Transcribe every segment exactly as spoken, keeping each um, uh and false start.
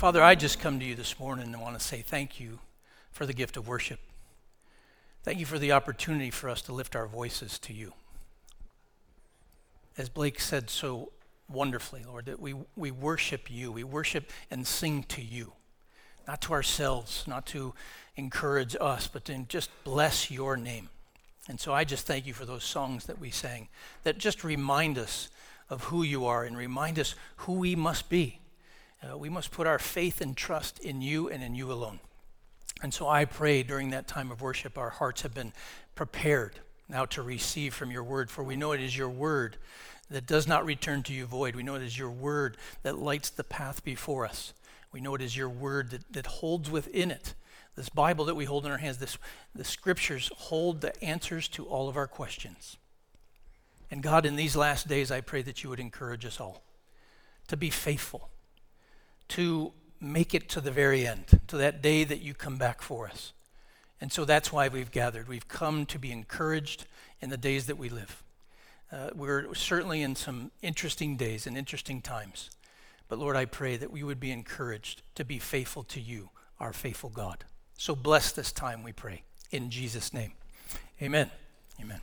Father, I just come to you this morning and want to say thank you for the gift of worship. Thank you for the opportunity for us to lift our voices to you. As Blake said so wonderfully, Lord, that we, we worship you. We worship and sing to you, not to ourselves, not to encourage us, but to just bless your name. And so I just thank you for those songs that we sang that just remind us of who you are and remind us who we must be. Uh, we must put our faith and trust in you and in you alone. And so I pray during that time of worship, our hearts have been prepared now to receive from your word, for we know it is your word that does not return to you void. We know it is your word that lights the path before us. We know it is your word that, that holds within it, this Bible that we hold in our hands, this, the scriptures hold the answers to all of our questions. And God, in these last days, I pray that you would encourage us all to be faithful, to make it to the very end, to that day that you come back for us. And so that's why we've gathered. We've come to be encouraged in the days that we live. Uh, we're certainly in some interesting days and interesting times. But Lord, I pray that we would be encouraged to be faithful to you, our faithful God. So bless this time, we pray, in Jesus' name. Amen. Amen.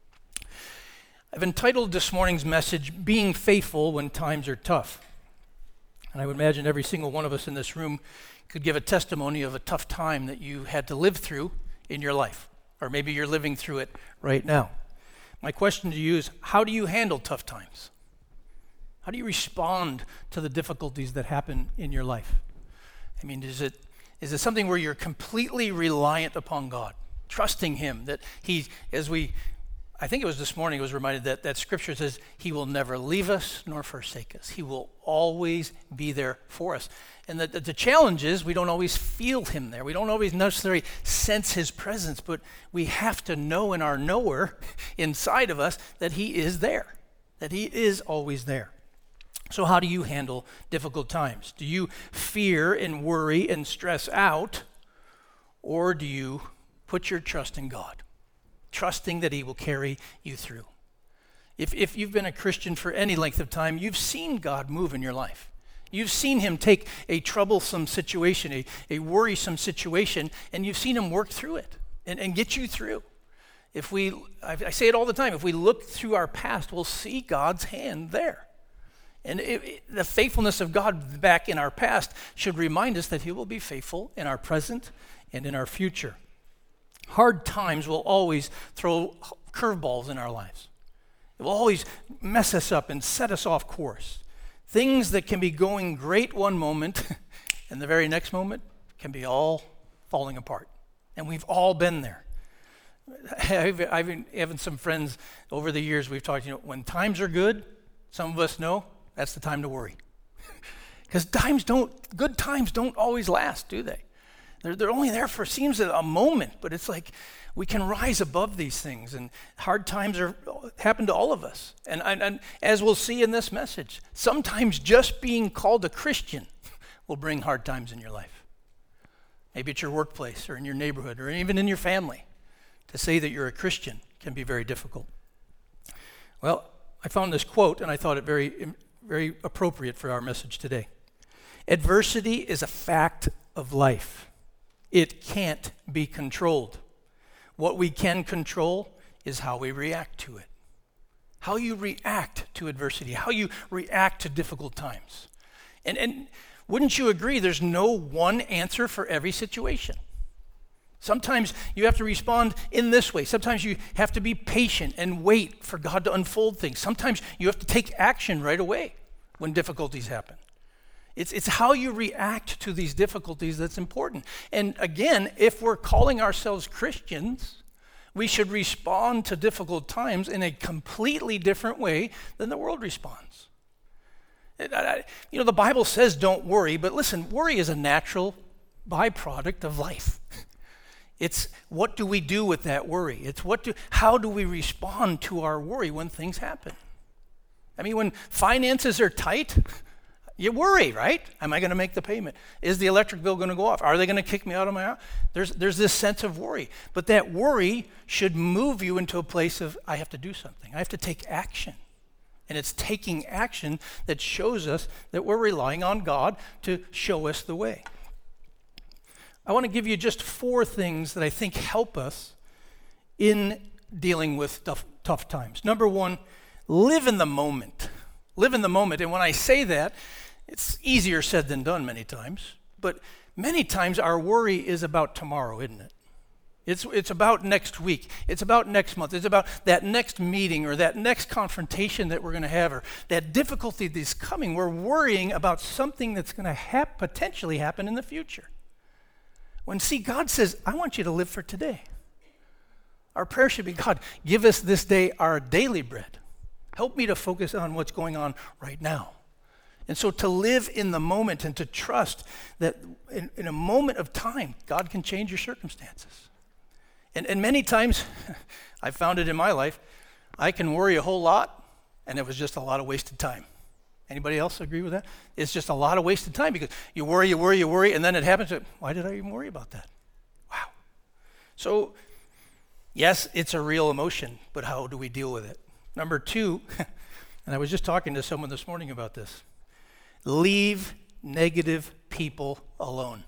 I've entitled this morning's message, Being Faithful When Times Are Tough. And I would imagine every single one of us in this room could give a testimony of a tough time that you had to live through in your life. Or maybe you're living through it right now. My question to you is, how do you handle tough times? How do you respond to the difficulties that happen in your life? I mean, is it is it something where you're completely reliant upon God, trusting him, that he, as we, I think it was this morning, I was reminded that that scripture says he will never leave us nor forsake us. He will always be there for us. And the, the challenge is we don't always feel him there. We don't always necessarily sense his presence, but we have to know in our knower inside of us that he is there, that he is always there. So how do you handle difficult times? Do you fear and worry and stress out, or do you put your trust in God, trusting that he will carry you through? If if you've been a Christian for any length of time, you've seen God move in your life. You've seen him take a troublesome situation, a, a worrisome situation, and you've seen him work through it and, and get you through. If we, I, I say it all the time, if we look through our past, we'll see God's hand there. And it, it, the faithfulness of God back in our past should remind us that he will be faithful in our present and in our future. Hard times will always throw curveballs in our lives. It will always mess us up and set us off course. Things that can be going great one moment and the very next moment can be all falling apart. And we've all been there. I've, I've even some friends over the years we've talked, you know, when times are good, some of us know that's the time to worry. Because times don't, good times don't always last, do they? They're, they're only there for, seems a moment, but it's like we can rise above these things, and hard times are happen to all of us. And, and, and as we'll see in this message, sometimes just being called a Christian will bring hard times in your life. Maybe at your workplace or in your neighborhood or even in your family. To say that you're a Christian can be very difficult. Well, I found this quote, and I thought it very, very appropriate for our message today. Adversity is a fact of life. It can't be controlled. What we can control is how we react to it. How you react to adversity, how you react to difficult times. And, and wouldn't you agree there's no one answer for every situation? Sometimes you have to respond in this way. Sometimes you have to be patient and wait for God to unfold things. Sometimes you have to take action right away when difficulties happen. It's, it's how you react to these difficulties that's important. And again, if we're calling ourselves Christians, we should respond to difficult times in a completely different way than the world responds. You know, the Bible says don't worry, but listen, worry is a natural byproduct of life. It's what do we do with that worry? It's what do, how do we respond to our worry when things happen? I mean, when finances are tight, you worry, right? Am I going to make the payment? Is the electric bill going to go off? Are they going to kick me out of my house? There's, there's this sense of worry. But that worry should move you into a place of, I have to do something. I have to take action. And it's taking action that shows us that we're relying on God to show us the way. I want to give you just four things that I think help us in dealing with tough, tough times. Number one, live in the moment. Live in the moment. And when I say that, it's easier said than done many times. But many times our worry is about tomorrow, isn't it? It's, it's about next week. It's about next month. It's about that next meeting or that next confrontation that we're going to have or that difficulty that's coming. We're worrying about something that's going to hap- potentially happen in the future. When, see, God says, I want you to live for today. Our prayer should be, God, give us this day our daily bread. Help me to focus on what's going on right now. And so to live in the moment and to trust that in, in a moment of time, God can change your circumstances. And, and many times, I've found it in my life, I can worry a whole lot, and it was just a lot of wasted time. Anybody else agree with that? It's just a lot of wasted time because you worry, you worry, you worry, and then it happens. Why did I even worry about that? Wow. So, yes, it's a real emotion, but how do we deal with it? Number two, and I was just talking to someone this morning about this, leave negative people alone.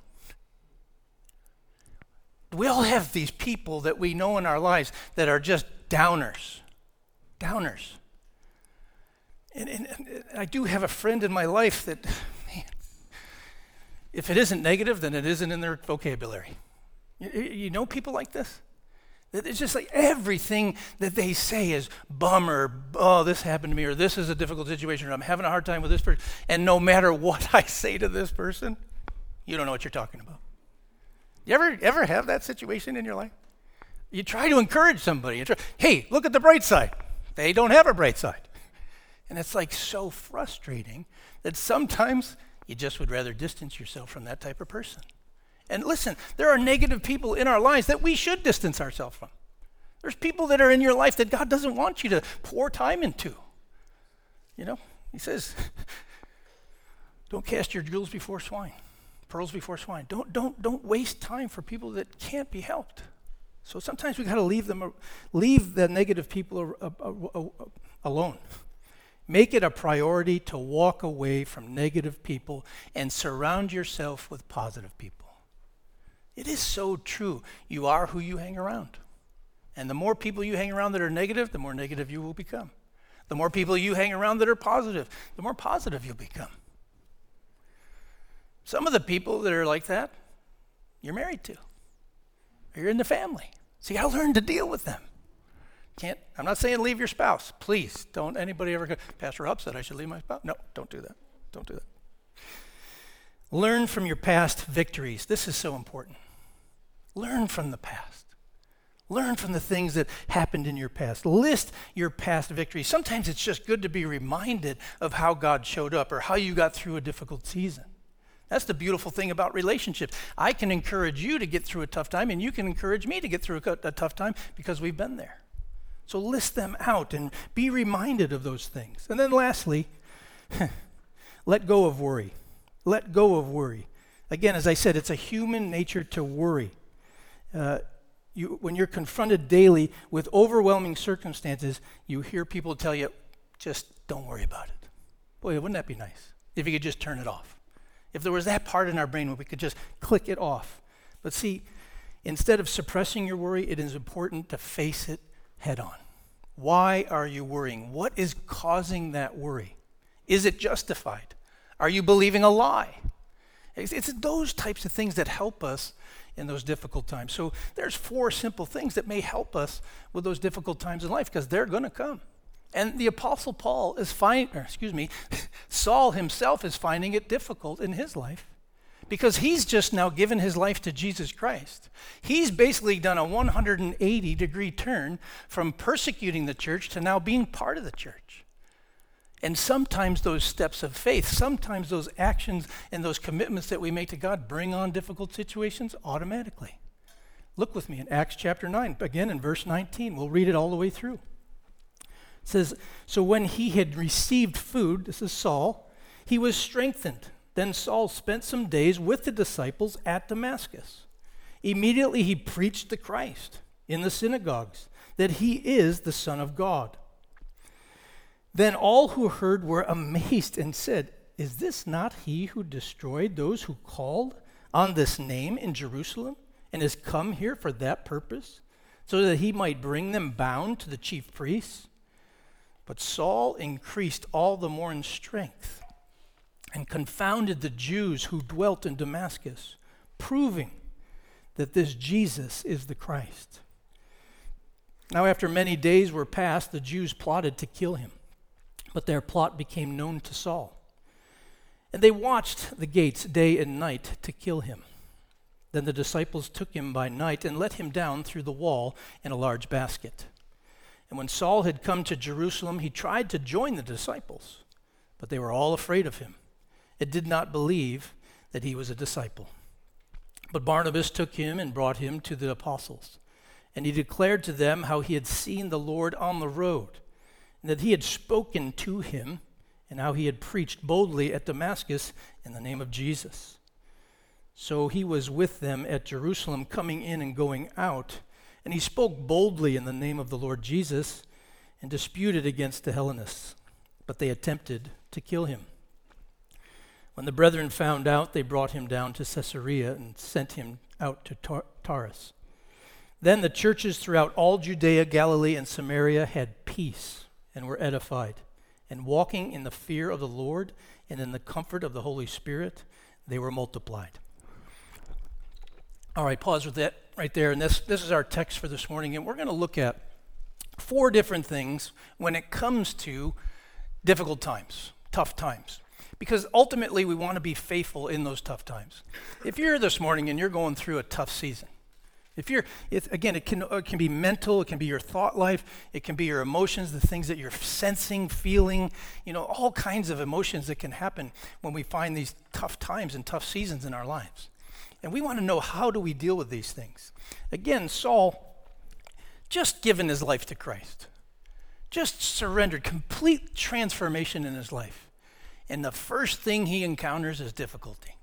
We all have these people that we know in our lives that are just downers, downers. And, and, and I do have a friend in my life that, man, if it isn't negative, then it isn't in their vocabulary. You, you know people like this? It's just like everything that they say is bummer, oh, this happened to me, or this is a difficult situation, or I'm having a hard time with this person. And no matter what I say to this person, you don't know what you're talking about. You ever ever have that situation in your life? You try to encourage somebody. You try, hey, look at the bright side. They don't have a bright side. And it's like so frustrating that sometimes you just would rather distance yourself from that type of person. And listen, there are negative people in our lives that we should distance ourselves from. There's people that are in your life that God doesn't want you to pour time into. You know, he says, don't cast your jewels before swine, pearls before swine. Don't, don't, don't waste time for people that can't be helped. So sometimes we got to leave them, leave the negative people alone. Make it a priority to walk away from negative people and surround yourself with positive people. It is so true. You are who you hang around. And the more people you hang around that are negative, the more negative you will become. The more people you hang around that are positive, the more positive you'll become. Some of the people that are like that, you're married to. Or you're in the family. So you got to learn to deal with them. Can't, I'm not saying leave your spouse. Please, don't anybody ever go, Pastor Hupp said I should leave my spouse. No, don't do that. Don't do that. Learn from your past victories. This is so important. Learn from the past. Learn from the things that happened in your past. List your past victories. Sometimes it's just good to be reminded of how God showed up or how you got through a difficult season. That's the beautiful thing about relationships. I can encourage you to get through a tough time, and you can encourage me to get through a, a tough time because we've been there. So list them out and be reminded of those things. And then lastly, let go of worry. Let go of worry. Again, as I said, it's a human nature to worry. Uh, you, when you're confronted daily with overwhelming circumstances, you hear people tell you, just don't worry about it. Boy, wouldn't that be nice if you could just turn it off? If there was that part in our brain where we could just click it off. But see, instead of suppressing your worry, it is important to face it head on. Why are you worrying? What is causing that worry? Is it justified? Are you believing a lie? It's, it's those types of things that help us in those difficult times. So there's four simple things that may help us with those difficult times in life because they're going to come. And the Apostle Paul is finding, excuse me, Saul himself is finding it difficult in his life because he's just now given his life to Jesus Christ. He's basically done a one hundred eighty degree turn from persecuting the church to now being part of the church. And sometimes those steps of faith, sometimes those actions and those commitments that we make to God bring on difficult situations automatically. Look with me in Acts chapter nine, again in verse nineteen. We'll read it all the way through. It says, so when he had received food, this is Saul, he was strengthened. Then Saul spent some days with the disciples at Damascus. Immediately he preached the Christ in the synagogues, that he is the Son of God. Then all who heard were amazed and said, "Is this not he who destroyed those who called on this name in Jerusalem and has come here for that purpose, so that he might bring them bound to the chief priests?" But Saul increased all the more in strength and confounded the Jews who dwelt in Damascus, proving that this Jesus is the Christ. Now after many days were passed, the Jews plotted to kill him, but their plot became known to Saul. And they watched the gates day and night to kill him. Then the disciples took him by night and let him down through the wall in a large basket. And when Saul had come to Jerusalem, he tried to join the disciples, but they were all afraid of him and did not believe that he was a disciple. But Barnabas took him and brought him to the apostles. And he declared to them how he had seen the Lord on the road, and that he had spoken to him, and how he had preached boldly at Damascus in the name of Jesus. So he was with them at Jerusalem, coming in and going out, and he spoke boldly in the name of the Lord Jesus, and disputed against the Hellenists, but they attempted to kill him. When the brethren found out, they brought him down to Caesarea and sent him out to Tar- Taurus. Then the churches throughout all Judea, Galilee, and Samaria had peace and were edified. And walking in the fear of the Lord and in the comfort of the Holy Spirit, they were multiplied. All right, pause with that right there. And this, this is our text for this morning. And we're going to look at four different things when it comes to difficult times, tough times. Because ultimately, we want to be faithful in those tough times. If you're here this morning and you're going through a tough season, If you're, it, again, it can, it can be mental, it can be your thought life, it can be your emotions, the things that you're sensing, feeling, you know, all kinds of emotions that can happen when we find these tough times and tough seasons in our lives. And we want to know, how do we deal with these things? Again, Saul, just given his life to Christ, just surrendered, complete transformation in his life. And the first thing he encounters is difficulty.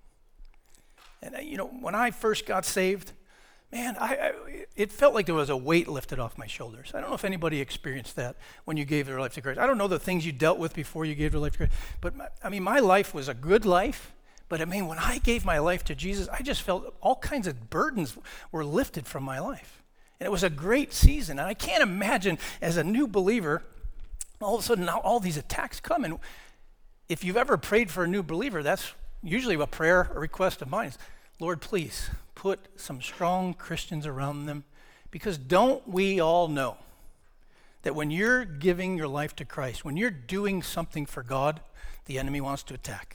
And, you know, when I first got saved, Man, I, I, it felt like there was a weight lifted off my shoulders. I don't know if anybody experienced that when you gave their life to Christ. I don't know the things you dealt with before you gave your life to Christ. But, my, I mean, my life was a good life. But, I mean, when I gave my life to Jesus, I just felt all kinds of burdens were lifted from my life. And it was a great season. And I can't imagine, as a new believer, all of a sudden now all these attacks come. And if you've ever prayed for a new believer, that's usually a prayer, a request of mine. Lord, please put some strong Christians around them, because don't we all know that when you're giving your life to Christ, when you're doing something for God, the enemy wants to attack.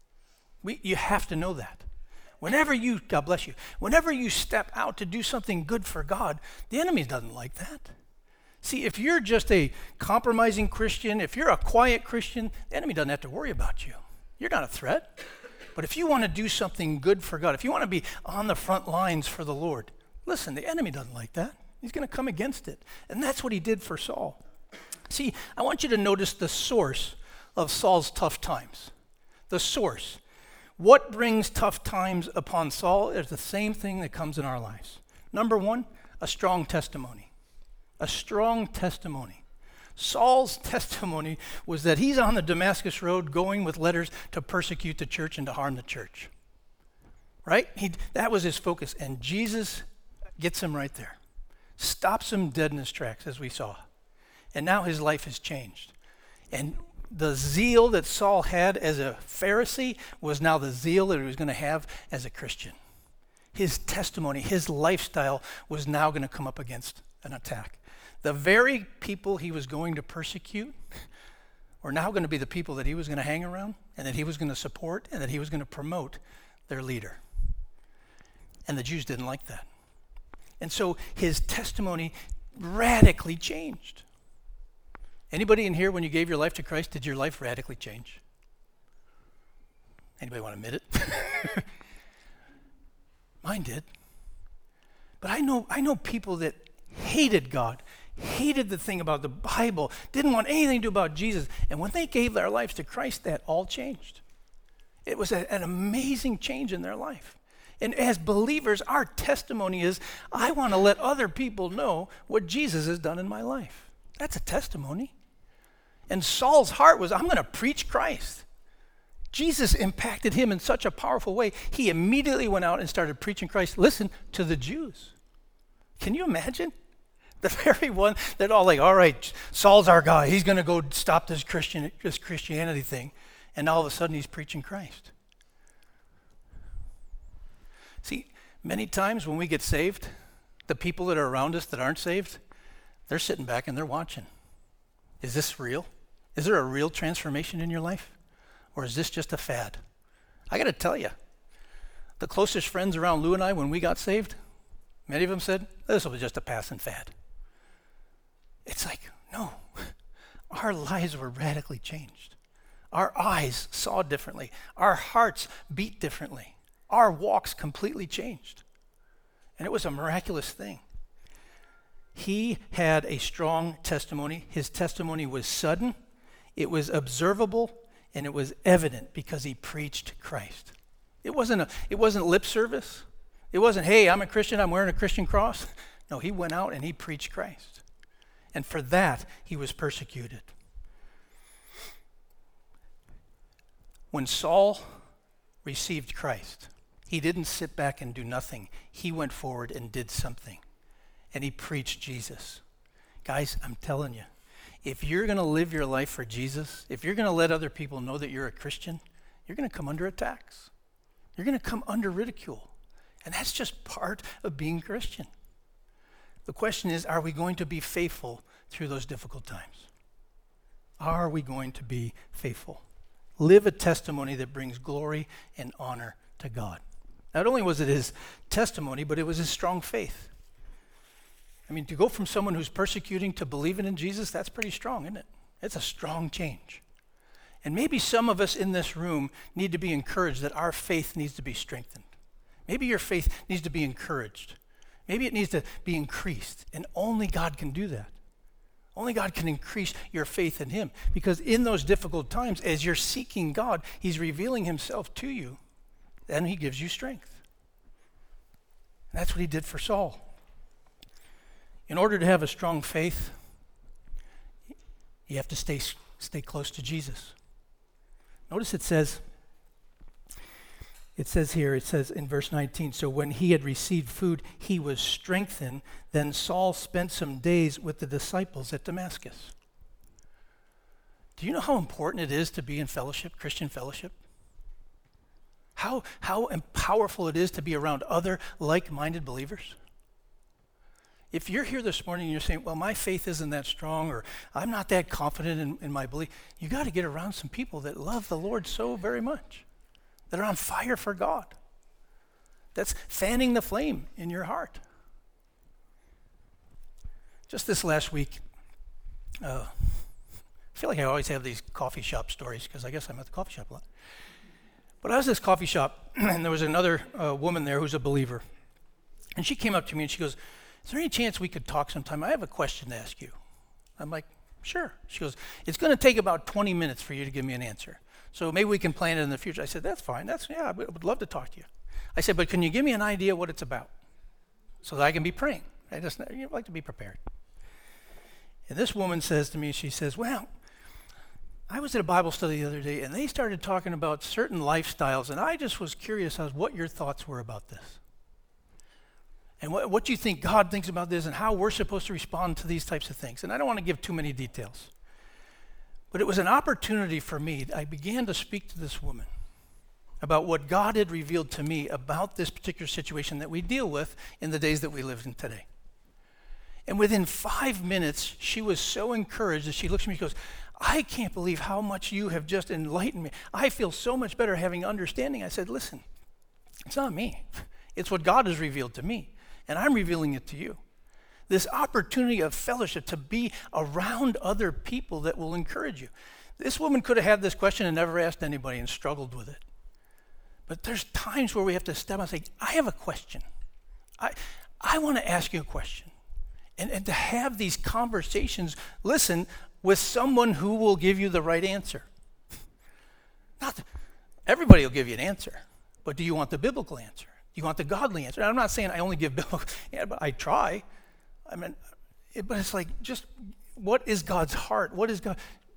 We, you have to know that. Whenever you, God bless you, whenever you step out to do something good for God, the enemy doesn't like that. See, if you're just a compromising Christian, if you're a quiet Christian, the enemy doesn't have to worry about you. You're not a threat. But if you want to do something good for God, if you want to be on the front lines for the Lord, listen, the enemy doesn't like that. He's going to come against it. And that's what he did for Saul. See, I want you to notice the source of Saul's tough times. The source. What brings tough times upon Saul is the same thing that comes in our lives. Number one, a strong testimony. A strong testimony. Saul's testimony was that he's on the Damascus road going with letters to persecute the church and to harm the church. Right? He, that was his focus. And Jesus gets him right there. Stops him dead in his tracks, as we saw. And now his life has changed. And the zeal that Saul had as a Pharisee was now the zeal that he was going to have as a Christian. His testimony, his lifestyle was now going to come up against an attack. The very people he was going to persecute were now going to be the people that he was going to hang around and that he was going to support and that he was going to promote their leader. And the Jews didn't like that. And so his testimony radically changed. Anybody in here, when you gave your life to Christ, did your life radically change? Anybody want to admit it? Mine did. But I know I know people that hated God, hated the thing about the Bible, didn't want anything to do about Jesus. And when they gave their lives to Christ, that all changed. It was a, an amazing change in their life. And as believers, our testimony is, I want to let other people know what Jesus has done in my life. That's a testimony. And Saul's heart was, I'm going to preach Christ. Jesus impacted him in such a powerful way. He immediately went out and started preaching Christ, listen, to the Jews. Can you imagine? The very one that all like, all right, Saul's our guy. He's going to go stop this Christian, this Christianity thing. And all of a sudden he's preaching Christ. See, many times when we get saved, the people that are around us that aren't saved, they're sitting back and they're watching. Is this real? Is there a real transformation in your life? Or is this just a fad? I got to tell you, the closest friends around Lou and I when we got saved, many of them said, this was just a passing fad. It's like, no, our lives were radically changed. Our eyes saw differently. Our hearts beat differently. Our walks completely changed. And it was a miraculous thing. He had a strong testimony. His testimony was sudden, it was observable, and it was evident because he preached Christ. It wasn't a, it wasn't lip service. It wasn't, hey, I'm a Christian, I'm wearing a Christian cross. No, he went out and he preached Christ. And for that, he was persecuted. When Saul received Christ, he didn't sit back and do nothing. He went forward and did something. And he preached Jesus. Guys, I'm telling you, if you're going to live your life for Jesus, if you're going to let other people know that you're a Christian, you're going to come under attacks. You're going to come under ridicule. And that's just part of being Christian. The question is, are we going to be faithful through those difficult times? Are we going to be faithful? Live a testimony that brings glory and honor to God. Not only was it his testimony, but it was his strong faith. I mean, to go from someone who's persecuting to believing in Jesus, that's pretty strong, isn't it? It's a strong change. And maybe some of us in this room need to be encouraged that our faith needs to be strengthened. Maybe your faith needs to be encouraged. Maybe it needs to be increased, and only God can do that. Only God can increase your faith in him, because in those difficult times, as you're seeking God, he's revealing himself to you, and he gives you strength. And that's what he did for Saul. In order to have a strong faith, you have to stay, stay close to Jesus. Notice it says, it says here, it says in verse nineteen, so when he had received food, he was strengthened. Then Saul spent some days with the disciples at Damascus. Do you know how important it is to be in fellowship, Christian fellowship? How, how powerful it is to be around other like-minded believers? If you're here this morning and you're saying, well, my faith isn't that strong, or I'm not that confident in, in my belief, you got to get around some people that love the Lord so very much, that are on fire for God. That's fanning the flame in your heart. Just this last week, uh, I feel like I always have these coffee shop stories because I guess I'm at the coffee shop a lot. But I was at this coffee shop, and there was another uh, woman there who's a believer. And she came up to me and she goes, is there any chance we could talk sometime? I have a question to ask you. I'm like, sure. She goes, it's going to take about twenty minutes for you to give me an answer. So maybe we can plan it in the future. I said, that's fine. That's yeah, I would love to talk to you. I said, but can you give me an idea what it's about so that I can be praying? I just you like to be prepared. And this woman says to me, she says, well, I was at a Bible study the other day, and they started talking about certain lifestyles, and I just was curious as what your thoughts were about this. And what, what do you think God thinks about this, and how we're supposed to respond to these types of things. And I don't want to give too many details. But it was an opportunity for me. I began to speak to this woman about what God had revealed to me about this particular situation that we deal with in the days that we live in today. And within five minutes, she was so encouraged that she looks at me and goes, I can't believe how much you have just enlightened me. I feel so much better having understanding. I said, listen, it's not me. It's what God has revealed to me, and I'm revealing it to you. This opportunity of fellowship to be around other people that will encourage you. This woman could have had this question and never asked anybody and struggled with it. But there's times where we have to step out and say, I have a question. I I want to ask you a question. And, and to have these conversations, listen, with someone who will give you the right answer. Not the, everybody will give you an answer, but do you want the biblical answer? Do you want the godly answer? I'm not saying I only give biblical, yeah, but I try. I mean, it, but it's like, just what is God's heart? What is God?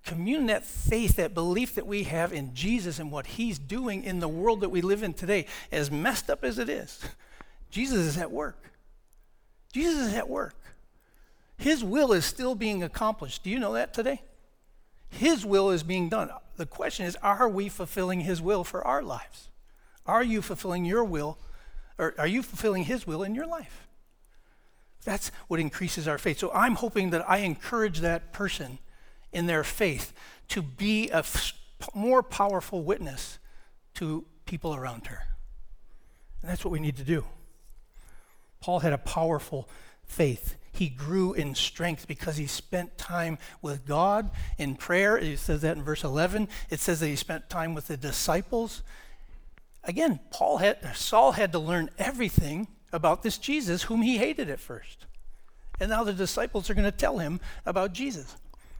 communion, that faith, that belief that we have in Jesus and what he's doing in the world that we live in today, as messed up as it is, Jesus is at work. Jesus is at work. His will is still being accomplished. Do you know that today? His will is being done. The question is, are we fulfilling his will for our lives? Are you fulfilling your will, or are you fulfilling his will in your life? That's what increases our faith. So I'm hoping that I encourage that person in their faith to be a f- more powerful witness to people around her. And that's what we need to do. Paul had a powerful faith. He grew in strength because he spent time with God in prayer. It says that in verse eleven. It says that he spent time with the disciples. Again, Paul had, Saul had to learn everything about this Jesus whom he hated at first. And now the disciples are going to tell him about Jesus.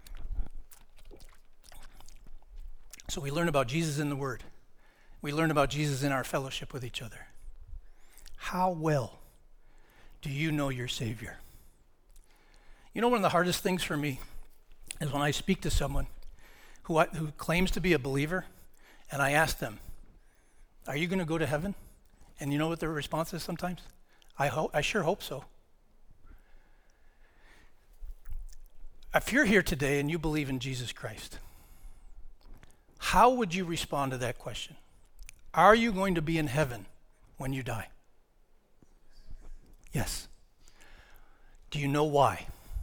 So we learn about Jesus in the Word. We learn about Jesus in our fellowship with each other. How well do you know your Savior? You know, one of the hardest things for me is when I speak to someone who I, who claims to be a believer, and I ask them, are you going to go to heaven? And you know what their response is sometimes? I hope, I sure hope so. If you're here today and you believe in Jesus Christ, how would you respond to that question? Are you going to be in heaven when you die? Yes. Do you know why?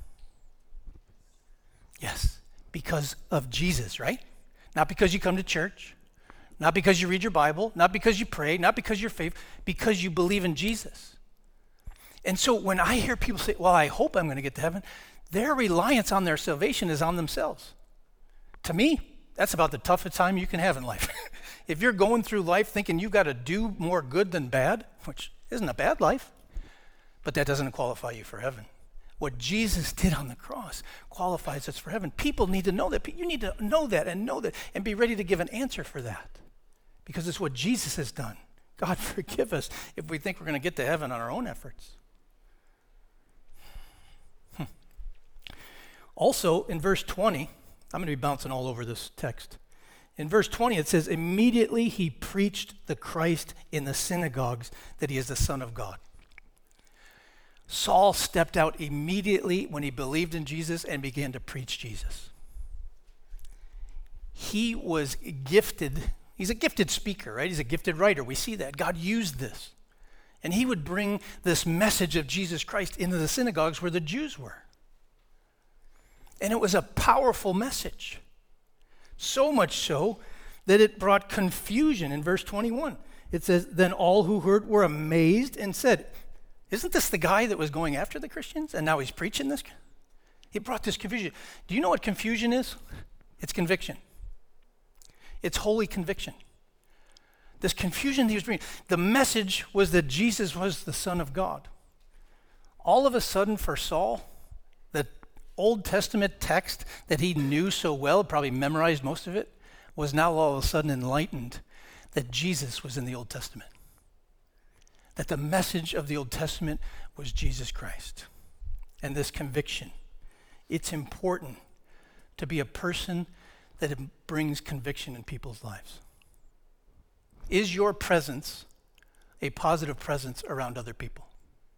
Yes, because of Jesus, right? Not because you come to church, not because you read your Bible, not because you pray, not because you're faithful, because you believe in Jesus. And so when I hear people say, well, I hope I'm going to get to heaven, their reliance on their salvation is on themselves. To me, that's about the toughest time you can have in life. If you're going through life thinking you've got to do more good than bad, which isn't a bad life, but that doesn't qualify you for heaven. What Jesus did on the cross qualifies us for heaven. People need to know that. You need to know that and know that and be ready to give an answer for that, because it's what Jesus has done. God forgive us if we think we're going to get to heaven on our own efforts. Hmm. Also, in verse twenty, I'm going to be bouncing all over this text. In verse twenty, it says, immediately he preached the Christ in the synagogues that he is the Son of God. Saul stepped out immediately when he believed in Jesus and began to preach Jesus. He was gifted. He's a gifted speaker, right? He's a gifted writer. We see that. God used this. And he would bring this message of Jesus Christ into the synagogues where the Jews were. And it was a powerful message. So much so that it brought confusion in verse twenty-one. It says, then all who heard were amazed and said, isn't this the guy that was going after the Christians and now he's preaching this? He brought this confusion. Do you know what confusion is? It's conviction. It's holy conviction. This confusion he was bringing, the message was that Jesus was the Son of God. All of a sudden for Saul, the Old Testament text that he knew so well, probably memorized most of it, was now all of a sudden enlightened that Jesus was in the Old Testament. That the message of the Old Testament was Jesus Christ. And this conviction, it's important to be a person that brings conviction in people's lives. Is your presence a positive presence around other people?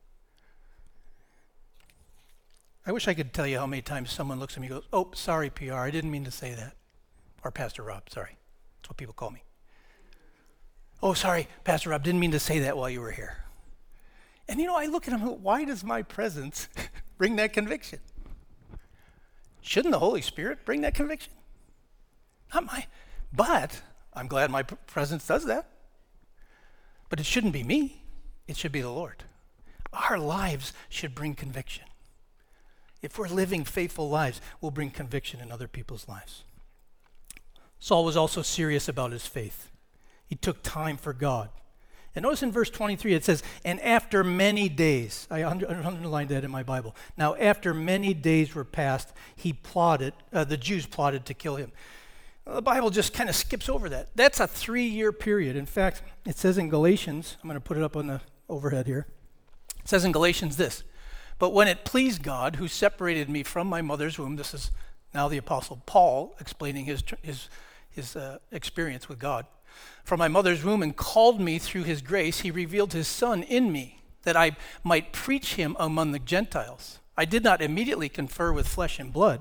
I wish I could tell you how many times someone looks at me and goes, oh, sorry, P R, I didn't mean to say that. Or Pastor Rob, sorry. That's what people call me. Oh, sorry, Pastor Rob, didn't mean to say that while you were here. And you know, I look at him, why does my presence bring that conviction? Shouldn't the Holy Spirit bring that conviction? Not my, but I'm glad my presence does that. But it shouldn't be me. It should be the Lord. Our lives should bring conviction. If we're living faithful lives, we'll bring conviction in other people's lives. Saul was also serious about his faith. He took time for God. And notice in verse twenty-three, it says, and after many days, I under, underlined that in my Bible. Now, after many days were passed, he plotted, uh, the Jews plotted to kill him. Well, the Bible just kind of skips over that. That's a three-year period. In fact, it says in Galatians, I'm going to put it up on the overhead here. It says in Galatians this, but when it pleased God, who separated me from my mother's womb, this is Now the Apostle Paul explaining his, his, his uh, experience with God. From my mother's womb and called me through his grace, he revealed his Son in me, that I might preach him among the Gentiles. I did not immediately confer with flesh and blood,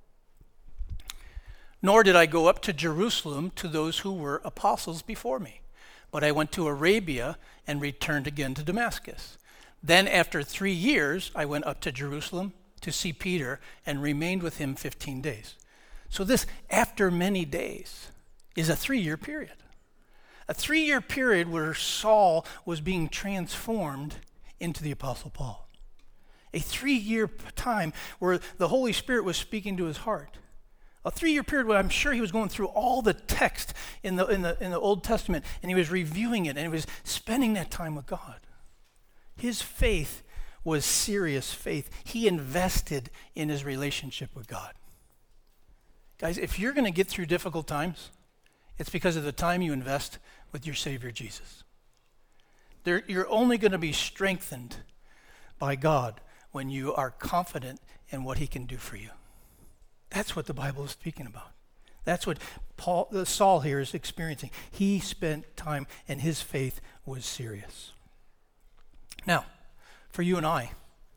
nor did I go up to Jerusalem to those who were apostles before me, but I went to Arabia and returned again to Damascus. Then after three years, I went up to Jerusalem to see Peter and remained with him fifteen days. So this after many days is a three-year period. A three-year period where Saul was being transformed into the Apostle Paul. A three-year time where the Holy Spirit was speaking to his heart. A three-year period where I'm sure he was going through all the text in the, in the, in the Old Testament, and he was reviewing it, and he was spending that time with God. His faith was serious faith. He invested in his relationship with God. Guys, if you're going to get through difficult times, it's because of the time you invest with your Savior Jesus. There, you're only going to be strengthened by God when you are confident in what he can do for you. That's what the Bible is speaking about. That's what Paul, uh, Saul here is experiencing. He spent time and his faith was serious. Now, for you and I,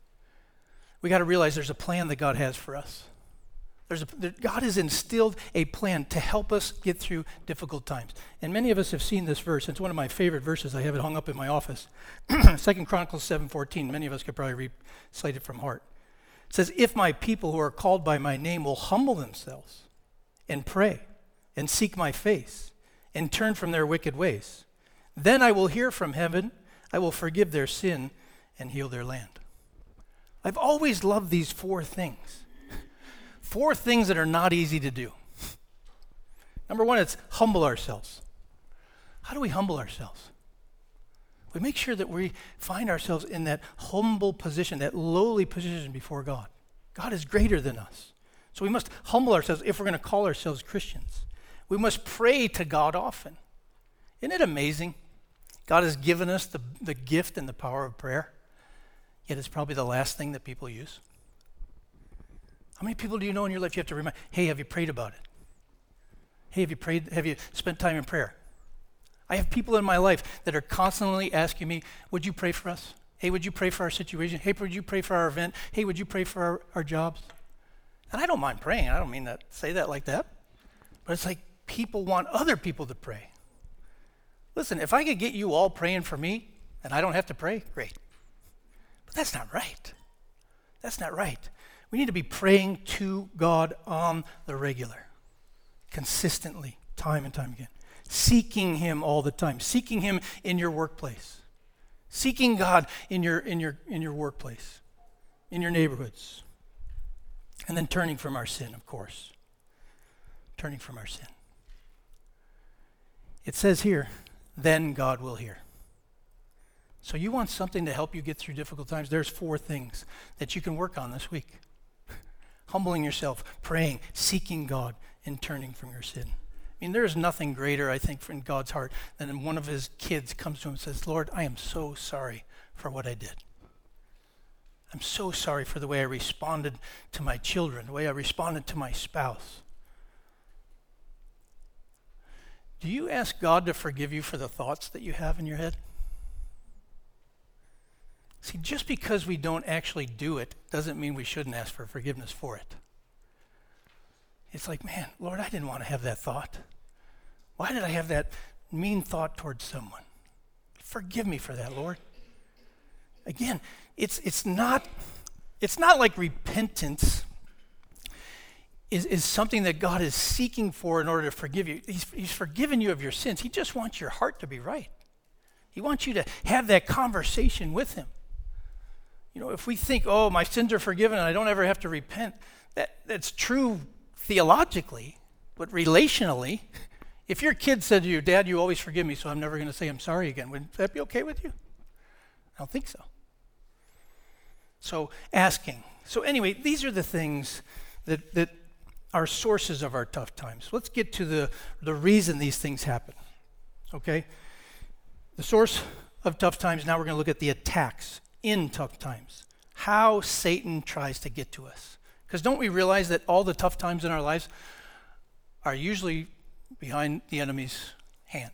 we got to realize there's a plan that God has for us. There's a, there, God has instilled a plan to help us get through difficult times. And many of us have seen this verse. It's one of my favorite verses. I have it hung up in my office. Second Chronicles seven fourteen. Many of us could probably recite it from heart. It says, if my people who are called by my name will humble themselves and pray and seek my face and turn from their wicked ways, then I will hear from heaven, I will forgive their sin and heal their land. I've always loved these four things. Four things that are not easy to do. Number one, it's humble ourselves. How do we humble ourselves? We make sure that we find ourselves in that humble position, that lowly position before God. God is greater than us. So we must humble ourselves if we're going to call ourselves Christians. We must pray to God often. Isn't it amazing? God has given us the, the gift and the power of prayer, yet it's probably the last thing that people use. How many people do you know in your life you have to remind, hey, have you prayed about it? Hey, have you prayed, have you spent time in prayer? I have people in my life that are constantly asking me, would you pray for us? Hey, would you pray for our situation? Hey, would you pray for our event? Hey, would you pray for our, our jobs? And I don't mind praying. I don't mean to say that like that. But it's like people want other people to pray. Listen, if I could get you all praying for me and I don't have to pray, great. But that's not right. That's not right. We need to be praying to God on the regular, consistently, time and time again. Seeking him all the time, seeking him in your workplace, seeking God in your in your in your workplace, in your neighborhoods, and then turning from our sin, of course. Turning from our sin. It says here, then God will hear. So you want something to help you get through difficult times? There's four things that you can work on this week. Humbling yourself, praying, seeking God, and turning from your sin. I mean, there's nothing greater, I think, in God's heart than when one of his kids comes to him and says, Lord, I am so sorry for what I did. I'm so sorry for the way I responded to my children, the way I responded to my spouse. Do you ask God to forgive you for the thoughts that you have in your head? See, just because we don't actually do it doesn't mean we shouldn't ask for forgiveness for it. It's like, man, Lord, I didn't want to have that thought. Why did I have that mean thought towards someone? Forgive me for that, Lord. Again, it's it's not it's not like repentance is, is something that God is seeking for in order to forgive you. He's, he's forgiven you of your sins. He just wants your heart to be right. He wants you to have that conversation with him. You know, if we think, oh, my sins are forgiven and I don't ever have to repent, that, that's true theologically, but relationally, if your kid said to you, Dad, you always forgive me, so I'm never going to say I'm sorry again, would that be okay with you? I don't think so. So asking. So anyway, these are the things that, that are sources of our tough times. Let's get to the, the reason these things happen, okay? The source of tough times, now we're going to look at the attacks in tough times. How Satan tries to get to us. Because don't we realize that all the tough times in our lives are usually behind the enemy's hand?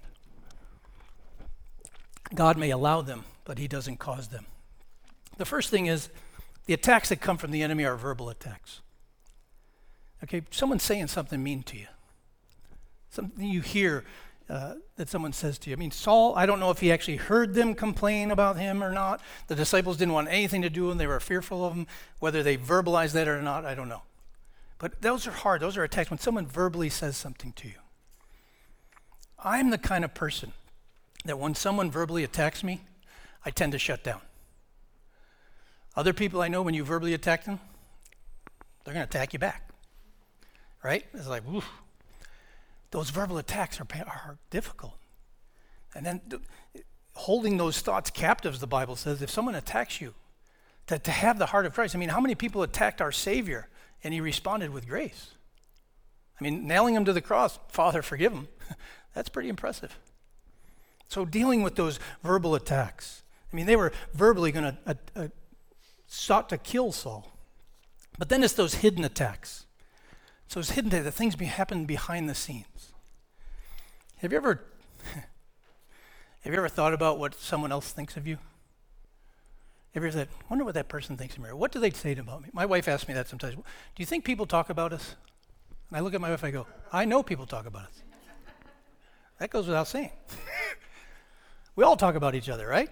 God may allow them, but he doesn't cause them. The first thing is the attacks that come from the enemy are verbal attacks. Okay, someone's saying something mean to you. Something you hear uh, that someone says to you. I mean, Saul, I don't know if he actually heard them complain about him or not. The disciples didn't want anything to do with him. They were fearful of him. Whether they verbalized that or not, I don't know. But those are hard. Those are attacks when someone verbally says something to you. I'm the kind of person that when someone verbally attacks me, I tend to shut down. Other people I know, when you verbally attack them, they're going to attack you back. Right? It's like, woof. Those verbal attacks are, are difficult. And then th- holding those thoughts captives, the Bible says, if someone attacks you, to, to have the heart of Christ. I mean, how many people attacked our Savior and he responded with grace? I mean, nailing him to the cross, Father, forgive him. That's pretty impressive. So dealing with those verbal attacks. I mean, they were verbally going to, uh, uh, sought to kill Saul. But then it's those hidden attacks. So it's hidden, the things be, happen behind the scenes. Have you ever, have you ever thought about what someone else thinks of you? Have you ever said, wonder what that person thinks of me? Or what do they say about me? My wife asks me that sometimes. Do you think people talk about us? And I look at my wife, I go, I know people talk about us. That goes without saying. We all talk about each other, right?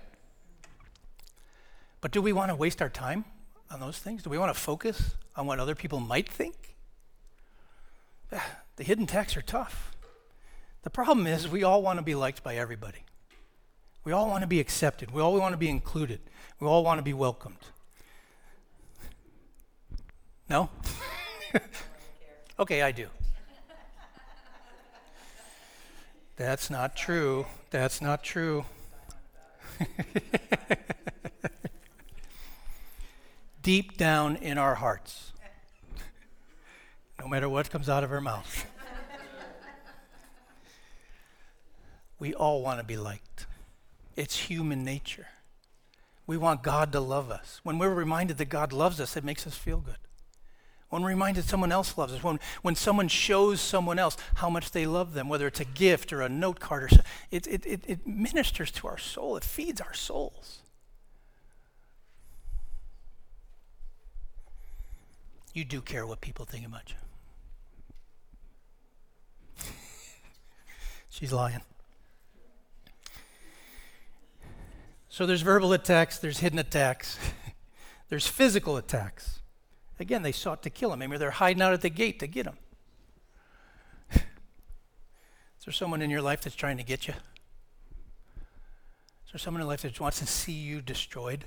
But do we want to waste our time on those things? Do we want to focus on what other people might think? The hidden attacks are tough. The problem is we all want to be liked by everybody. We all want to be accepted. We all want to be included. We all want to be welcomed. No? Okay, I do. That's not true. That's not true. Deep down in our hearts, no matter what comes out of our mouth, we all want to be liked. It's human nature. We want God to love us. When we're reminded that God loves us, it makes us feel good. When we're reminded someone else loves us, when, when someone shows someone else how much they love them, whether it's a gift or a note card, or so, it, it, it, it ministers to our soul. It feeds our souls. You do care what people think about you. She's lying. So there's verbal attacks, there's hidden attacks, there's physical attacks. Again, they sought to kill him. Maybe they're hiding out at the gate to get him. Is there someone in your life that's trying to get you? Is there someone in your life that wants to see you destroyed?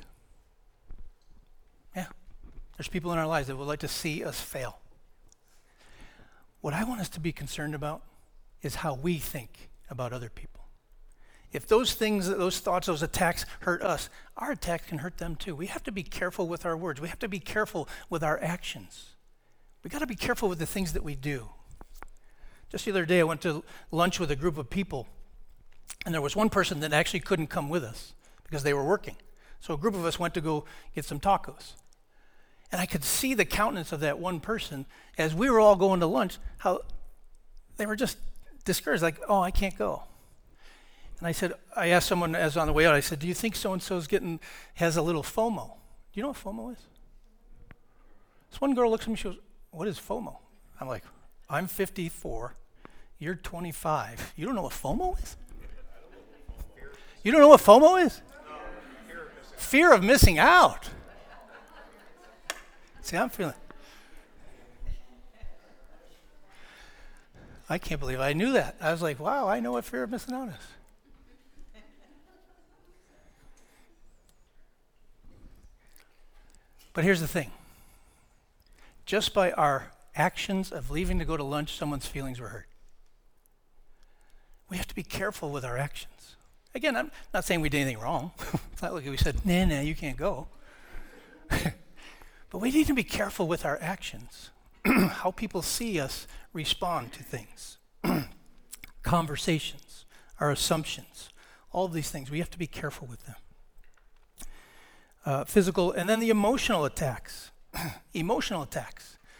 Yeah. There's people in our lives that would like to see us fail. What I want us to be concerned about is how we think about other people. If those things, those thoughts, those attacks hurt us, our attacks can hurt them too. We have to be careful with our words. We have to be careful with our actions. We got to be careful with the things that we do. Just the other day, I went to lunch with a group of people, and there was one person that actually couldn't come with us because they were working. So a group of us went to go get some tacos. And I could see the countenance of that one person as we were all going to lunch, how they were just discouraged, like, oh, I can't go. And I said, I asked someone as on the way out, I said, do you think so-and-so's getting, has a little FOMO? Do you know what FOMO is? This one girl looks at me, she goes, what is FOMO? I'm like, I'm fifty-four, you're twenty-five. You don't know what FOMO is? You don't know what FOMO is? Fear of missing out. See, I'm feeling, I can't believe I knew that. I was like, wow, I know what fear of missing out is. But here's the thing. Just by our actions of leaving to go to lunch, someone's feelings were hurt. We have to be careful with our actions. Again, I'm not saying we did anything wrong. It's not like we said, nah, nah, you can't go. But we need to be careful with our actions, how people see us respond to things, conversations, our assumptions, all of these things. We have to be careful with them. Uh, physical, and then the emotional attacks. Emotional attacks.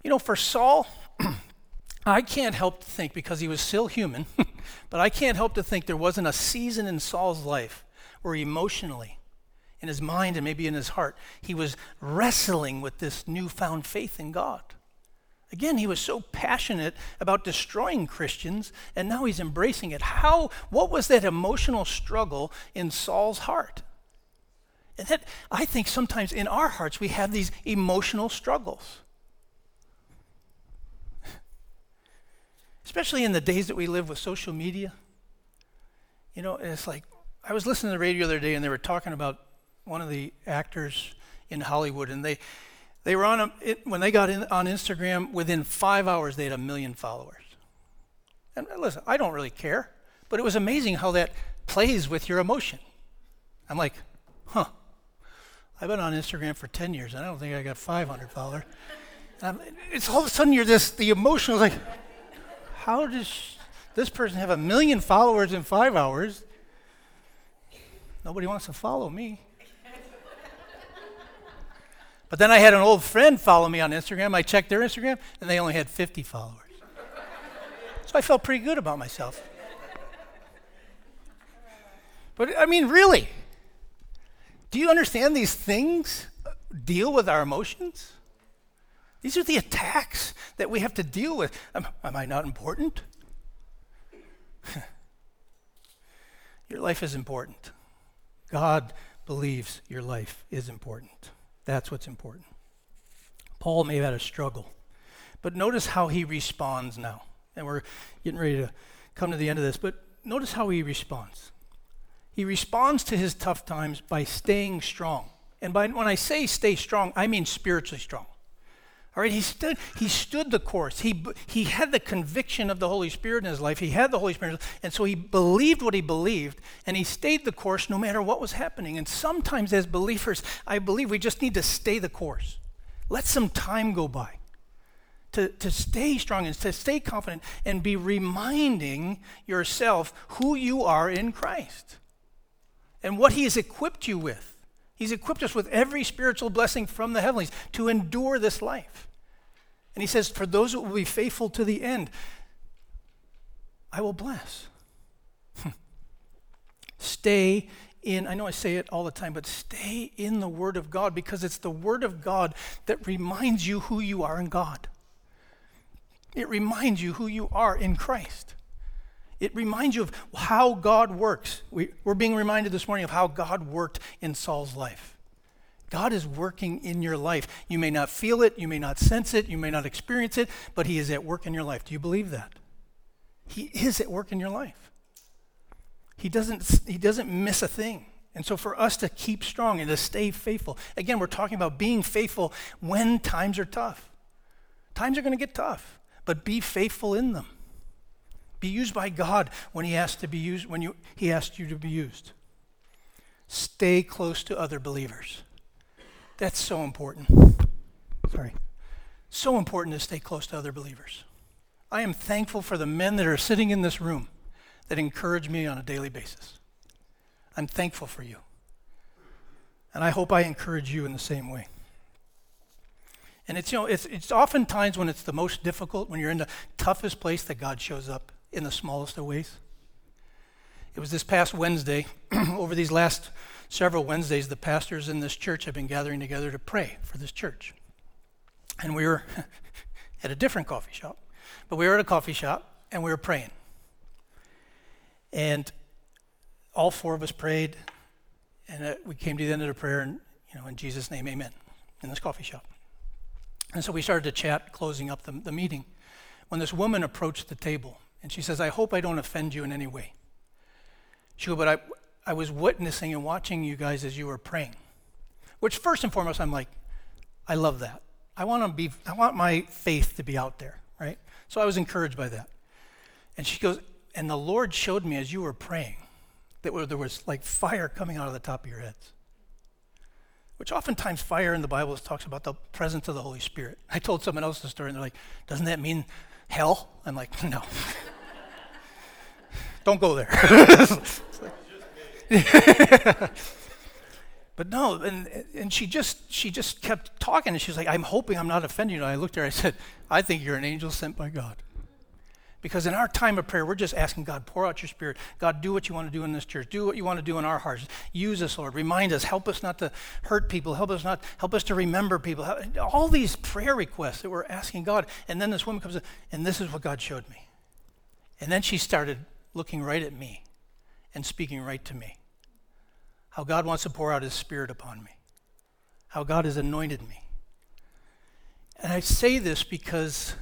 You know, for Saul, I can't help to think, because he was still human, but I can't help to think there wasn't a season in Saul's life where emotionally, in his mind and maybe in his heart, he was wrestling with this newfound faith in God. Again, he was so passionate about destroying Christians, and now he's embracing it. How, what was that emotional struggle in Saul's heart? And that, I think sometimes in our hearts we have these emotional struggles. Especially in the days that we live with social media. You know, it's like, I was listening to the radio the other day and they were talking about one of the actors in Hollywood, and they They were on a, it, when they got in on Instagram, within five hours they had a million followers. And listen, I don't really care, but it was amazing how that plays with your emotion. I'm like, huh, I've been on Instagram for ten years and I don't think I got five hundred followers. And I'm, it's all of a sudden you're this, the emotion is like, how does this person have a million followers in five hours? Nobody wants to follow me. But then I had an old friend follow me on Instagram. I checked their Instagram, and they only had fifty followers. So I felt pretty good about myself. But, I mean, really, do you understand these things deal with our emotions? These are the attacks that we have to deal with. Am, am I not important? Your life is important. God believes your life is important. That's what's important. Paul may have had a struggle, but notice how he responds now. And we're getting ready to come to the end of this, but notice how he responds. He responds to his tough times by staying strong. And by when I say stay strong, I mean spiritually strong. All right, he stood, he stood the course. He, he had the conviction of the Holy Spirit in his life. He had the Holy Spirit, and so he believed what he believed, and he stayed the course no matter what was happening. And sometimes as believers, I believe we just need to stay the course. Let some time go by to, to stay strong and to stay confident and be reminding yourself who you are in Christ and what he has equipped you with. He's equipped us with every spiritual blessing from the heavenlies to endure this life. And he says, for those who will be faithful to the end, I will bless. Stay in, I know I say it all the time, but stay in the Word of God, because it's the Word of God that reminds you who you are in God. It reminds you who you are in Christ. It reminds you of how God works. We, we're being reminded this morning of how God worked in Saul's life. God is working in your life. You may not feel it, you may not sense it, you may not experience it, but he is at work in your life. Do you believe that? He is at work in your life. He doesn't, he doesn't miss a thing. And so for us to keep strong and to stay faithful, again, we're talking about being faithful when times are tough. Times are going to get tough, but be faithful in them. Be used by God when he asked to be used, when you, he asked you to be used. Stay close to other believers. That's so important. Sorry. So important to stay close to other believers. I am thankful for the men that are sitting in this room that encourage me on a daily basis. I'm thankful for you. And I hope I encourage you in the same way. And it's, you know, it's, it's oftentimes when it's the most difficult, when you're in the toughest place, that God shows up in the smallest of ways. It was this past Wednesday, over these last several Wednesdays, the pastors in this church have been gathering together to pray for this church. And we were at a different coffee shop, but we were at a coffee shop and we were praying. And all four of us prayed, and uh, we came to the end of the prayer, and, you know, in Jesus' name, amen, in this coffee shop. And so we started to chat, closing up the, the meeting, when this woman approached the table. And she says, I hope I don't offend you in any way. She goes, but I, I was witnessing and watching you guys as you were praying. Which first and foremost, I'm like, I love that. I want to be, I want my faith to be out there, right? So I was encouraged by that. And she goes, and the Lord showed me as you were praying that there was like fire coming out of the top of your heads. Which oftentimes fire in the Bible talks about the presence of the Holy Spirit. I told someone else the story and they're like, doesn't that mean hell? I'm like, no. Don't go there. But no, and and she just she just kept talking, and she was like, I'm hoping I'm not offending you. And I looked at her, I said, I think you're an angel sent by God. Because in our time of prayer, we're just asking God, pour out your Spirit. God, do what you want to do in this church. Do what you want to do in our hearts. Use us, Lord. Remind us. Help us not to hurt people. Help us not. Help us to remember people. All these prayer requests that we're asking God. And then this woman comes in, and this is what God showed me. And then she started looking right at me and speaking right to me. How God wants to pour out his Spirit upon me. How God has anointed me. And I say this because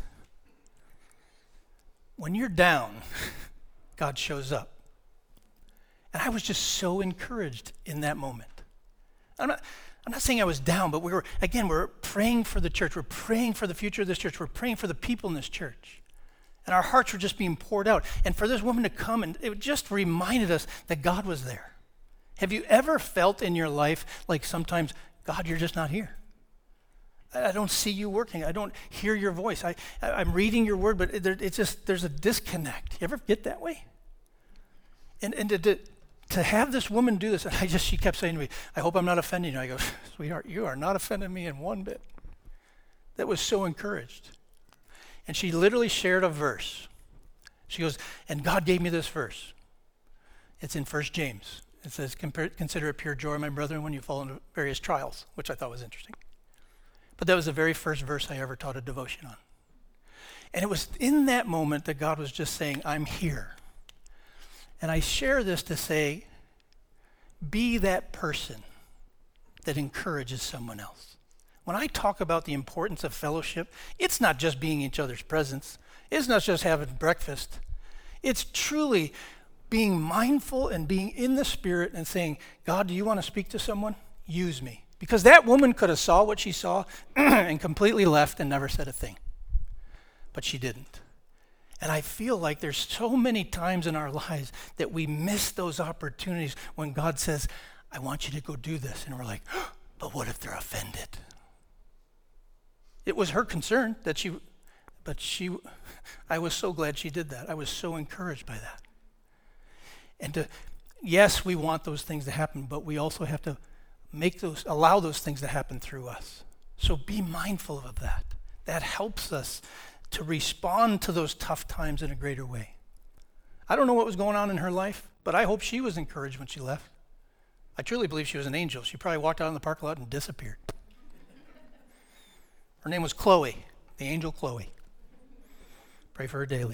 when you're down, God shows up. And I was just so encouraged in that moment. I'm not, I'm not saying I was down, but we were, again, we're praying for the church. We're praying for the future of this church. We're praying for the people in this church. And our hearts were just being poured out. And for this woman to come, and it just reminded us that God was there. Have you ever felt in your life like sometimes, God, you're just not here? I don't see you working. I don't hear your voice. I, I'm reading your word, but it, it's just, there's a disconnect. You ever get that way? And, and to, to, to have this woman do this, and I just, she kept saying to me, I hope I'm not offending you. I go, sweetheart, you are not offending me in one bit. That was so encouraged. And she literally shared a verse. She goes, and God gave me this verse. It's in First James. It says, consider it pure joy, my brethren, when you fall into various trials, which I thought was interesting. But that was the very first verse I ever taught a devotion on. And it was in that moment that God was just saying, I'm here. And I share this to say, be that person that encourages someone else. When I talk about the importance of fellowship, it's not just being in each other's presence. It's not just having breakfast. It's truly being mindful and being in the Spirit and saying, God, do you want to speak to someone? Use me. Because that woman could have saw what she saw and completely left and never said a thing. But she didn't. And I feel like there's so many times in our lives that we miss those opportunities when God says, I want you to go do this. And we're like, oh, but what if they're offended? It was her concern that she, but she, I was so glad she did that. I was so encouraged by that. And to, yes, we want those things to happen, but we also have to make those, allow those things to happen through us. So be mindful of that. That helps us to respond to those tough times in a greater way. I don't know what was going on in her life, but I hope she was encouraged when she left. I truly believe she was an angel. She probably walked out in the parking lot and disappeared. Her name was Chloe, the angel Chloe. Pray for her daily.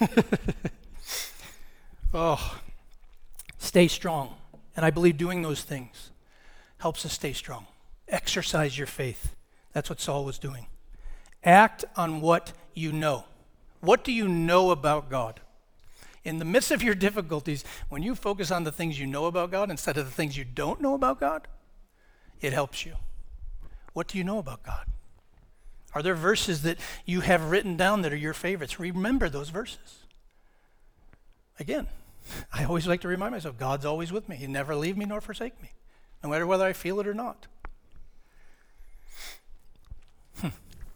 Oh, stay strong. And I believe doing those things helps us stay strong. Exercise your faith. That's what Saul was doing. Act on what you know. What do you know about God? In the midst of your difficulties, when you focus on the things you know about God instead of the things you don't know about God, it helps you. What do you know about God? Are there verses that you have written down that are your favorites? Remember those verses. Again, I always like to remind myself, God's always with me. He never leave me nor forsake me, no matter whether I feel it or not. Hmm.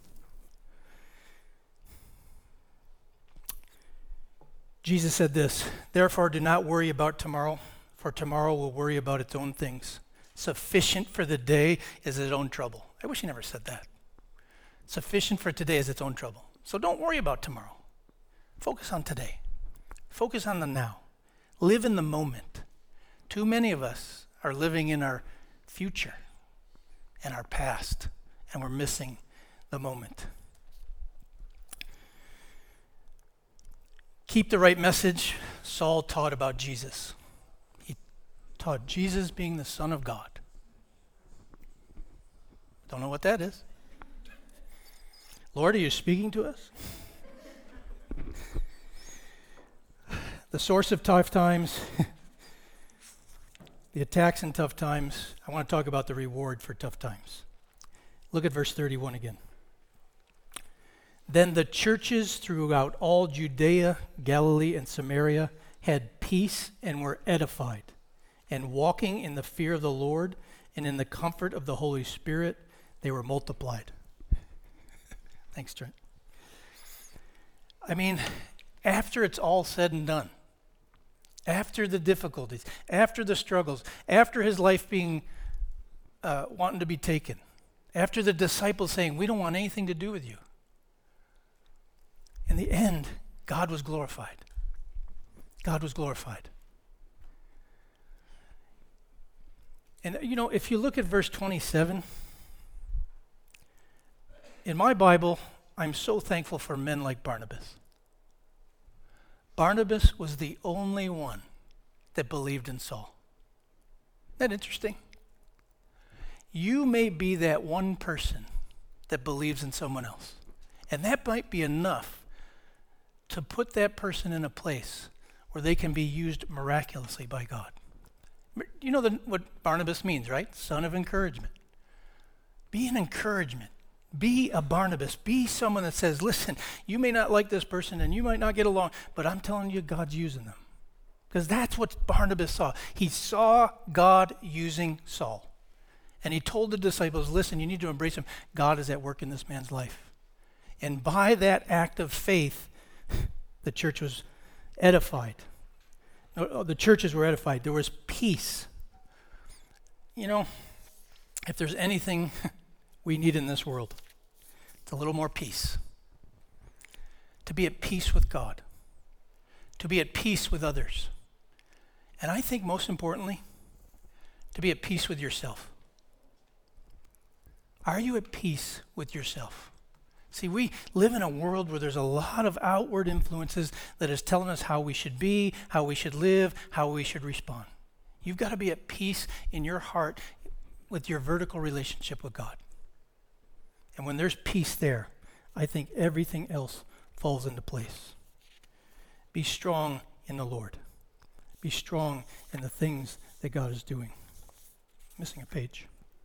Jesus said this, therefore do not worry about tomorrow, for tomorrow will worry about its own things. Sufficient for the day is its own trouble. I wish he never said that. Sufficient for today is its own trouble. So don't worry about tomorrow. Focus on today. Focus on the now. Live in the moment. Too many of us are living in our future and our past, and we're missing the moment. Keep the right message. Saul taught about Jesus. He taught Jesus being the Son of God. Don't know what that is. Lord, are you speaking to us? The source of tough times, the attacks in tough times. I want to talk about the reward for tough times. Look at verse thirty-one again. Then the churches throughout all Judea, Galilee, and Samaria had peace and were edified, and walking in the fear of the Lord and in the comfort of the Holy Spirit, they were multiplied. Thanks, Trent. I mean, after it's all said and done, after the difficulties, after the struggles, after his life being uh, wanting to be taken, after the disciples saying, we don't want anything to do with you, in the end, God was glorified. God was glorified. And you know, if you look at verse twenty-seven, in my Bible, I'm so thankful for men like Barnabas. Barnabas was the only one that believed in Saul. Isn't that interesting? You may be that one person that believes in someone else. And that might be enough to put that person in a place where they can be used miraculously by God. You know the, what Barnabas means, right? Son of encouragement. Be an encouragement. Be a Barnabas. Be someone that says, listen, you may not like this person and you might not get along, but I'm telling you, God's using them. Because that's what Barnabas saw. He saw God using Saul. And he told the disciples, listen, you need to embrace him. God is at work in this man's life. And by that act of faith, the church was edified. The churches were edified. There was peace. You know, if there's anything we need in this world, it's a little more peace. To be at peace with God. To be at peace with others. And I think most importantly, to be at peace with yourself. Are you at peace with yourself? See, we live in a world where there's a lot of outward influences that is telling us how we should be, how we should live, how we should respond. You've got to be at peace in your heart with your vertical relationship with God. And when there's peace there, I think everything else falls into place. Be strong in the Lord. Be strong in the things that God is doing. Missing a page.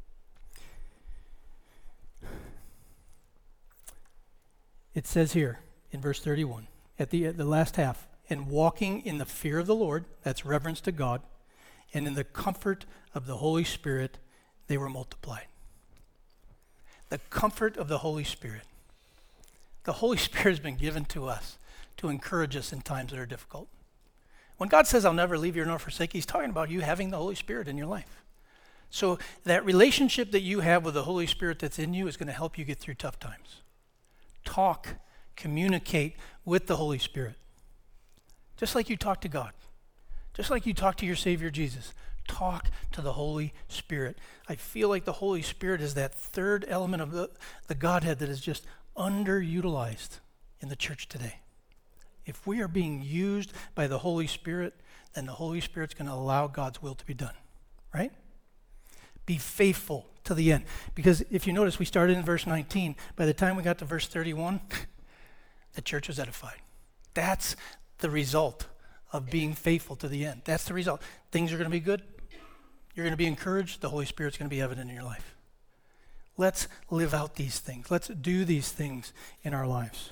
It says here in verse thirty-one, at the, at the last half, and walking in the fear of the Lord, that's reverence to God, and in the comfort of the Holy Spirit, they were multiplied. The comfort of the Holy Spirit. The Holy Spirit has been given to us to encourage us in times that are difficult. When God says, I'll never leave you nor forsake you, he's talking about you having the Holy Spirit in your life. So that relationship that you have with the Holy Spirit that's in you is going to help you get through tough times. Talk, communicate with the Holy Spirit. Just like you talk to God. Just like you talk to your Savior Jesus. Talk to the Holy Spirit. I feel like the Holy Spirit is that third element of the, the Godhead that is just underutilized in the church today. If we are being used by the Holy Spirit, then the Holy Spirit's going to allow God's will to be done. Right? Be faithful to the end. Because if you notice, we started in verse nineteen. By the time we got to verse thirty-one, the church was edified. That's the result of being faithful to the end. That's the result. Things are going to be good. You're going to be encouraged. The Holy Spirit's going to be evident in your life. Let's live out these things. Let's do these things in our lives.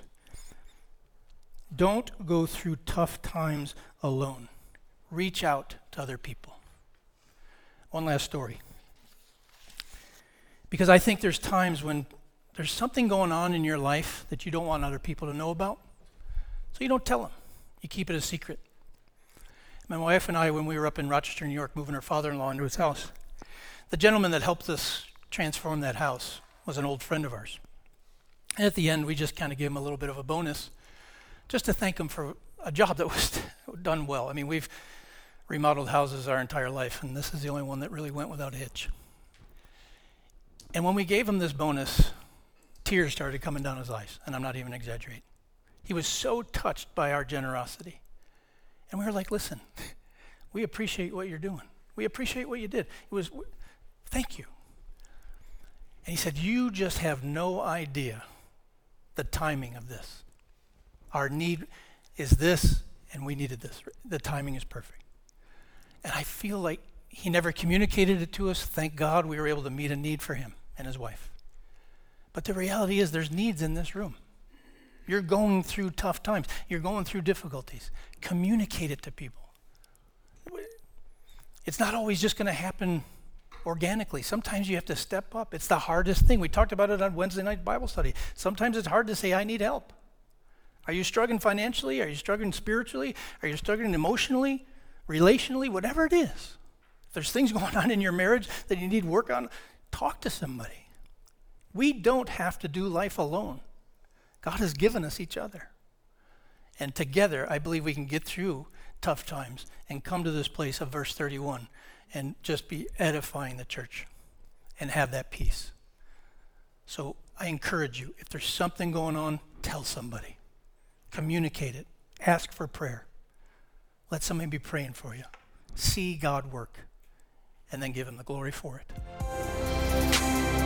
Don't go through tough times alone. Reach out to other people. One last story. Because I think there's times when there's something going on in your life that you don't want other people to know about. So you don't tell them. You keep it a secret. My wife and I, when we were up in Rochester, New York, moving her father-in-law into his house, the gentleman that helped us transform that house was an old friend of ours. And at the end, we just kind of gave him a little bit of a bonus just to thank him for a job that was done well. I mean, we've remodeled houses our entire life, and this is the only one that really went without a hitch. And when we gave him this bonus, tears started coming down his eyes, and I'm not even exaggerating. He was so touched by our generosity. And we were like, listen, we appreciate what you're doing. We appreciate what you did. It was, thank you. And he said, you just have no idea the timing of this. Our need is this, and we needed this. The timing is perfect. And I feel like he never communicated it to us. Thank God we were able to meet a need for him and his wife. But the reality is there's needs in this room. You're going through tough times. You're going through difficulties. Communicate it to people. It's not always just going to happen organically. Sometimes you have to step up. It's the hardest thing. We talked about it on Wednesday night Bible study. Sometimes it's hard to say, I need help. Are you struggling financially? Are you struggling spiritually? Are you struggling emotionally, relationally? Whatever it is. If there's things going on in your marriage that you need work on, talk to somebody. We don't have to do life alone. God has given us each other. And together, I believe we can get through tough times and come to this place of verse thirty-one and just be edifying the church and have that peace. So I encourage you, if there's something going on, tell somebody. Communicate it. Ask for prayer. Let somebody be praying for you. See God work. And then give him the glory for it.